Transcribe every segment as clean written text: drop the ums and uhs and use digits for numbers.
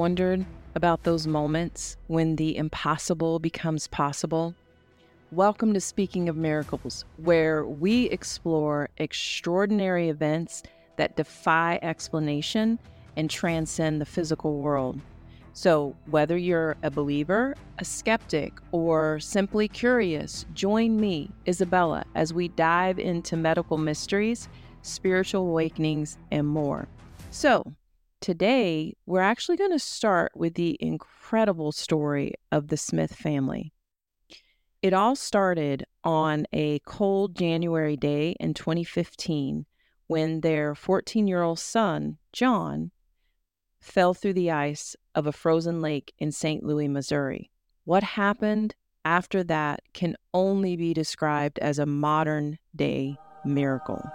wondered about those moments when the impossible becomes possible? Welcome to Speaking of Miracles, where we explore extraordinary events that defy explanation and transcend the physical world. So, whether you're a believer, a skeptic, or simply curious, join me, Isabella, as we dive into medical mysteries, spiritual awakenings, and more. So, today, we're actually going to start with the incredible story of the Smith family. It all started on a cold January day in 2015 when their 14-year-old son, John, fell through the ice of a frozen lake in St. Louis, Missouri. What happened after that can only be described as a modern-day miracle.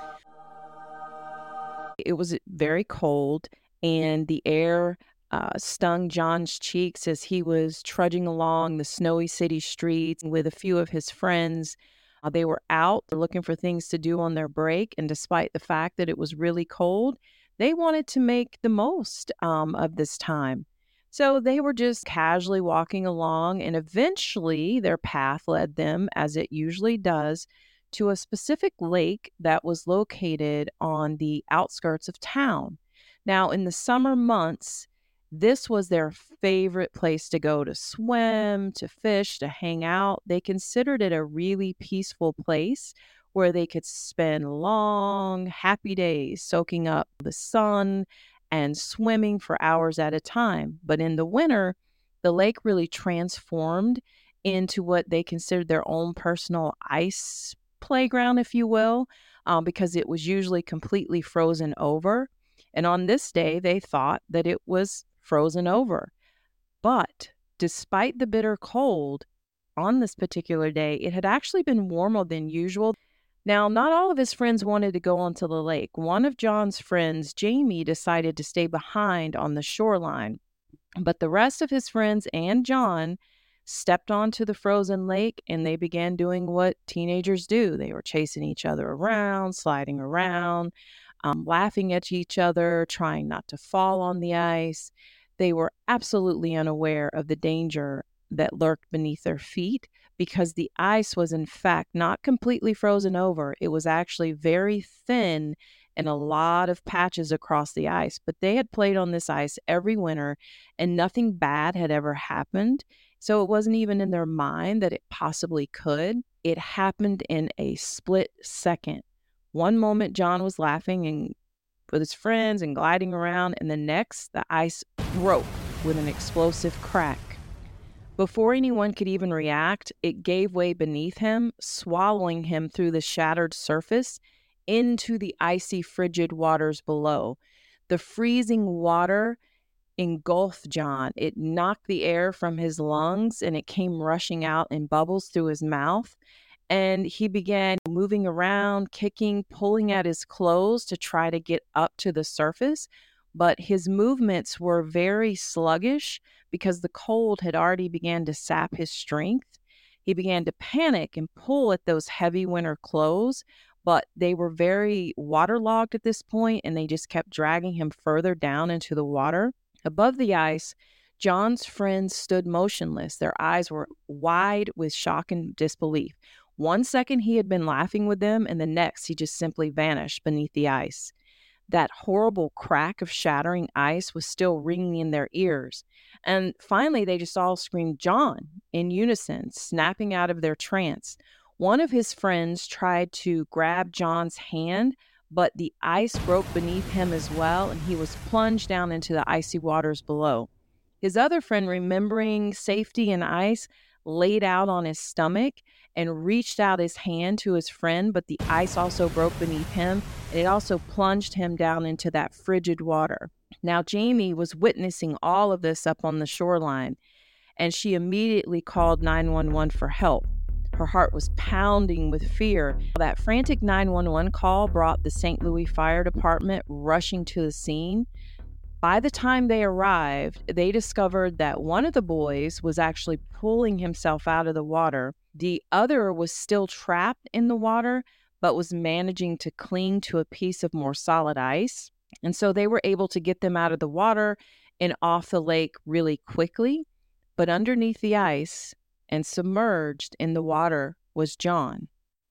It was very cold, and the air stung John's cheeks as he was trudging along the snowy city streets with a few of his friends. They were out looking for things to do on their break, and despite the fact that it was really cold, they wanted to make the most of this time. So they were just casually walking along, and eventually their path led them, as it usually does, to a specific lake that was located on the outskirts of town. Now, in the summer months, this was their favorite place to go to swim, to fish, to hang out. They considered it a really peaceful place where they could spend long, happy days soaking up the sun and swimming for hours at a time. But in the winter, the lake really transformed into what they considered their own personal ice playground, if you will, because it was usually completely frozen over. And on this day, they thought that it was frozen over. But despite the bitter cold, on this particular day, it had actually been warmer than usual. Now, not all of his friends wanted to go onto the lake. One of John's friends, Jamie, decided to stay behind on the shoreline. But the rest of his friends and John stepped onto the frozen lake, and they began doing what teenagers do. They were chasing each other around, sliding around, laughing at each other, trying not to fall on the ice. They were absolutely unaware of the danger that lurked beneath their feet, because the ice was in fact not completely frozen over. It was actually very thin and a lot of patches across the ice. But they had played on this ice every winter and nothing bad had ever happened. So it wasn't even in their mind that it possibly could. It happened in a split second. One moment, John was laughing and with his friends and gliding around, and the next, the ice broke with an explosive crack. Before anyone could even react, it gave way beneath him, swallowing him through the shattered surface into the icy, frigid waters below. The freezing water engulfed John. It knocked the air from his lungs, and it came rushing out in bubbles through his mouth. And he began moving around, kicking, pulling at his clothes to try to get up to the surface. But his movements were very sluggish because the cold had already began to sap his strength. He began to panic and pull at those heavy winter clothes, but they were very waterlogged at this point, and they just kept dragging him further down into the water. Above the ice, John's friends stood motionless. Their eyes were wide with shock and disbelief. One second he had been laughing with them, and the next he just simply vanished beneath the ice. That horrible crack of shattering ice was still ringing in their ears. And finally, they just all screamed, "John," in unison, snapping out of their trance. One of his friends tried to grab John's hand, but the ice broke beneath him as well, and he was plunged down into the icy waters below. His other friend, remembering safety in ice, laid out on his stomach and reached out his hand to his friend, but the ice also broke beneath him, and it also plunged him down into that frigid water. Now, Jamie was witnessing all of this up on the shoreline, and she immediately called 911 for help. Her heart was pounding with fear. That frantic 911 call brought the St. Louis Fire Department rushing to the scene. By the time they arrived, they discovered that one of the boys was actually pulling himself out of the water. The other was still trapped in the water, but was managing to cling to a piece of more solid ice. And so they were able to get them out of the water and off the lake really quickly, but underneath the ice and submerged in the water was John.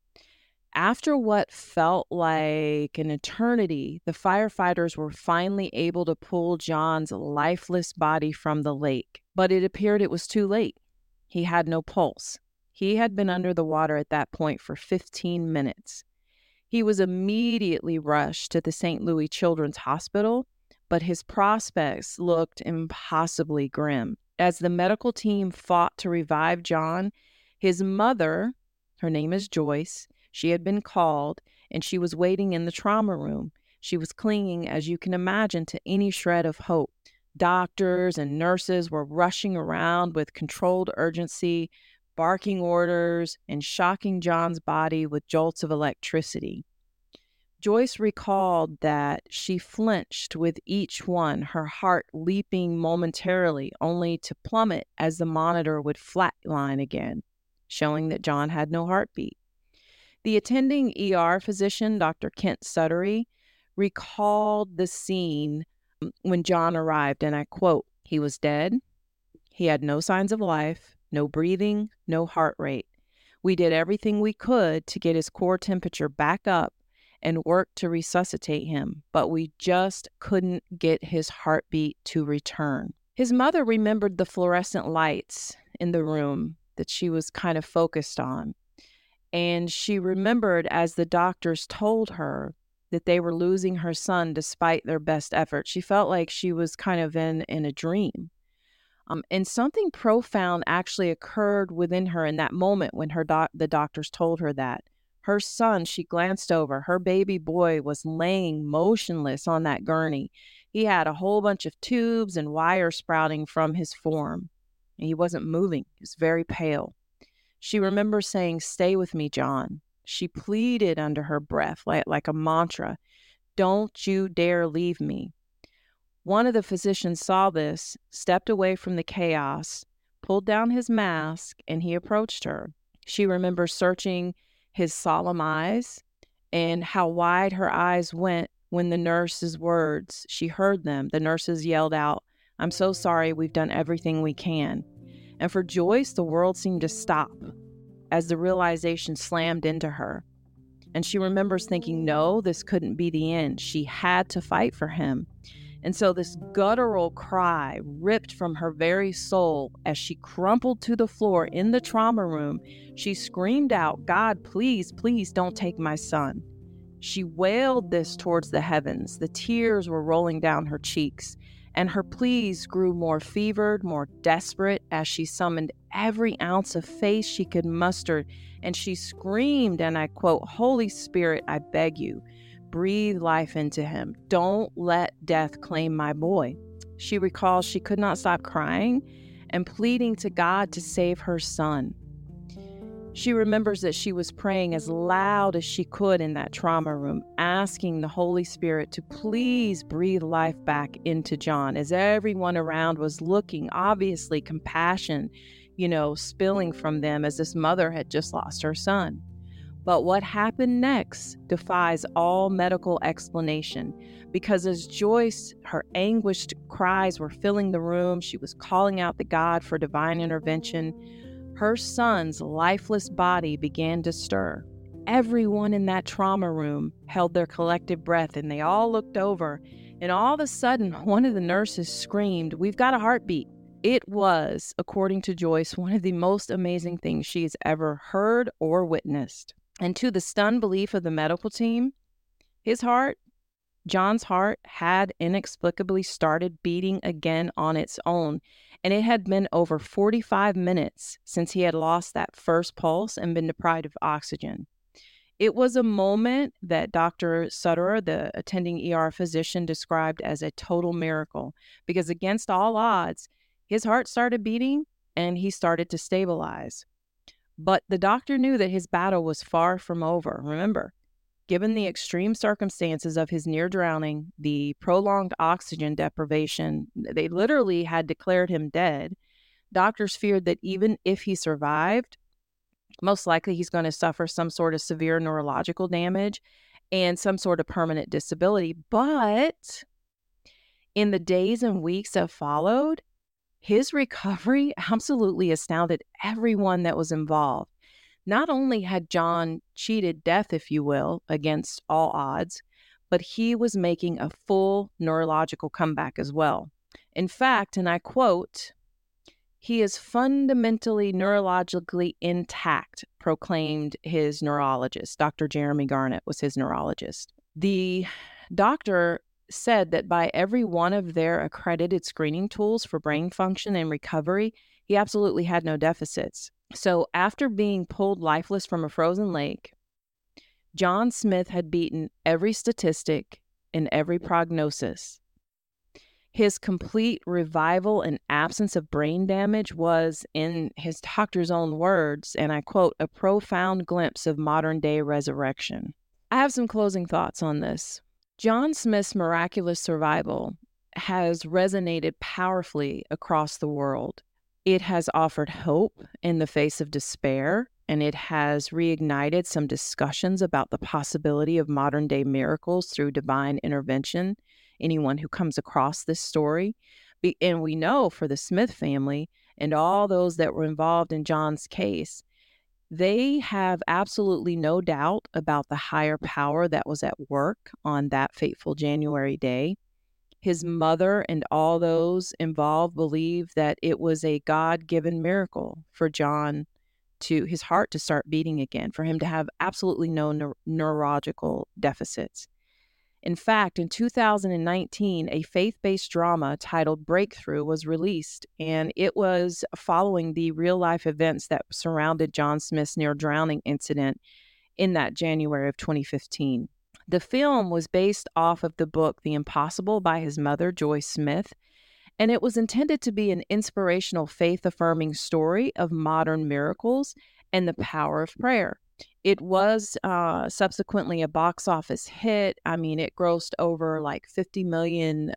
After what felt like an eternity, the firefighters were finally able to pull John's lifeless body from the lake, but it appeared it was too late. He had no pulse. He had been under the water at that point for 15 minutes. He was immediately rushed to the St. Louis Children's Hospital, but his prospects looked impossibly grim. As the medical team fought to revive John, his mother, her name is Joyce, she had been called, and she was waiting in the trauma room. She was clinging, as you can imagine, to any shred of hope. Doctors and nurses were rushing around with controlled urgency, barking orders, and shocking John's body with jolts of electricity. Joyce recalled that she flinched with each one, her heart leaping momentarily, only to plummet as the monitor would flatline again, showing that John had no heartbeat. The attending ER physician, Dr. Kent Suttery, recalled the scene when John arrived, and I quote, "He was dead. He had no signs of life, no breathing, no heart rate. We did everything we could to get his core temperature back up and work to resuscitate him, but we just couldn't get his heartbeat to return." His mother remembered the fluorescent lights in the room that she was kind of focused on. And she remembered as the doctors told her that they were losing her son despite their best efforts. She felt like she was kind of in a dream. And something profound actually occurred within her in that moment when the doctors told her that. Her son, she glanced over, her baby boy was laying motionless on that gurney. He had a whole bunch of tubes and wires sprouting from his form. He wasn't moving. He was very pale. She remembers saying, "Stay with me, John." She pleaded under her breath, like a mantra, "Don't you dare leave me." One of the physicians saw this, stepped away from the chaos, pulled down his mask, and he approached her. She remembers searching his solemn eyes and how wide her eyes went when the nurse's words, she heard them. The nurses yelled out, "I'm so sorry, we've done everything we can." And for Joyce, the world seemed to stop as the realization slammed into her. And she remembers thinking, no, this couldn't be the end. She had to fight for him. And so this guttural cry ripped from her very soul as she crumpled to the floor in the trauma room. She screamed out, "God, please, please don't take my son." She wailed this towards the heavens. The tears were rolling down her cheeks, and her pleas grew more fevered, more desperate as she summoned every ounce of faith she could muster, and she screamed, and I quote, "Holy Spirit, I beg you, breathe life into him. Don't let death claim my boy." She recalls she could not stop crying and pleading to God to save her son. She remembers that she was praying as loud as she could in that trauma room, asking the Holy Spirit to please breathe life back into John, as everyone around was looking, obviously compassion, spilling from them as this mother had just lost her son. But what happened next defies all medical explanation, because as Joyce, her anguished cries were filling the room, she was calling out to God for divine intervention. Her son's lifeless body began to stir. Everyone in that trauma room held their collective breath, and they all looked over, and all of a sudden, one of the nurses screamed, "We've got a heartbeat." It was, according to Joyce, one of the most amazing things she has ever heard or witnessed. And to the stunned belief of the medical team, John's heart had inexplicably started beating again on its own, and it had been over 45 minutes since he had lost that first pulse and been deprived of oxygen. It was a moment that Dr. Sutter, the attending ER physician, described as a total miracle, because against all odds, his heart started beating and he started to stabilize. But the doctor knew that his battle was far from over. Remember, given the extreme circumstances of his near drowning, the prolonged oxygen deprivation, they literally had declared him dead. Doctors feared that even if he survived, most likely he's going to suffer some sort of severe neurological damage and some sort of permanent disability. But In the days and weeks that followed, his recovery absolutely astounded everyone that was involved. Not only had John cheated death, if you will, against all odds, but he was making a full neurological comeback as well. In fact, and I quote, "He is fundamentally neurologically intact," proclaimed his neurologist. Dr. Jeremy Garnett was his neurologist. The doctor said that by every one of their accredited screening tools for brain function and recovery, he absolutely had no deficits. So after being pulled lifeless from a frozen lake, John Smith had beaten every statistic and every prognosis. His complete revival and absence of brain damage was, in his doctor's own words, and I quote, "a profound glimpse of modern-day resurrection." I have some closing thoughts on this. John Smith's miraculous survival has resonated powerfully across the world. It has offered hope in the face of despair, and it has reignited some discussions about the possibility of modern-day miracles through divine intervention. Anyone who comes across this story, and we know for the Smith family and all those that were involved in John's case, they have absolutely no doubt about the higher power that was at work on that fateful January day. His mother and all those involved believe that it was a God-given miracle for John to his heart to start beating again, for him to have absolutely no neurological deficits. In fact, in 2019, a faith-based drama titled Breakthrough was released, and it was following the real-life events that surrounded John Smith's near-drowning incident in that January of 2015. The film was based off of the book The Impossible by his mother, Joyce Smith, and it was intended to be an inspirational, faith-affirming story of modern miracles and the power of prayer. It was subsequently a box office hit. I mean, it grossed over like 50 million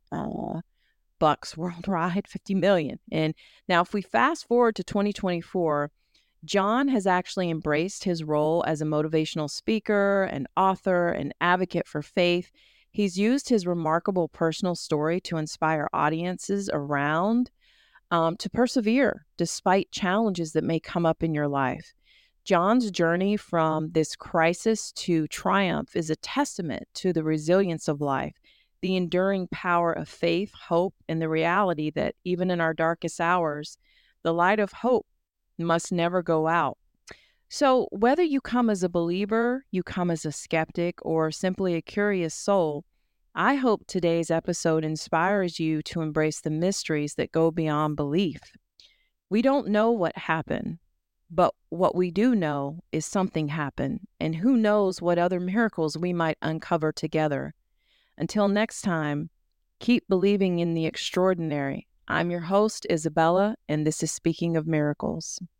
bucks worldwide, 50 million. And now if we fast forward to 2024, John has actually embraced his role as a motivational speaker, an author, an advocate for faith. He's used his remarkable personal story to inspire audiences around to persevere despite challenges that may come up in your life. John's journey from this crisis to triumph is a testament to the resilience of life, the enduring power of faith, hope, and the reality that even in our darkest hours, the light of hope must never go out. So, whether you come as a believer, you come as a skeptic, or simply a curious soul, I hope today's episode inspires you to embrace the mysteries that go beyond belief. We don't know what happened, but what we do know is something happened, and who knows what other miracles we might uncover together. Until next time, keep believing in the extraordinary. I'm your host, Isabella, and this is Speaking of Miracles.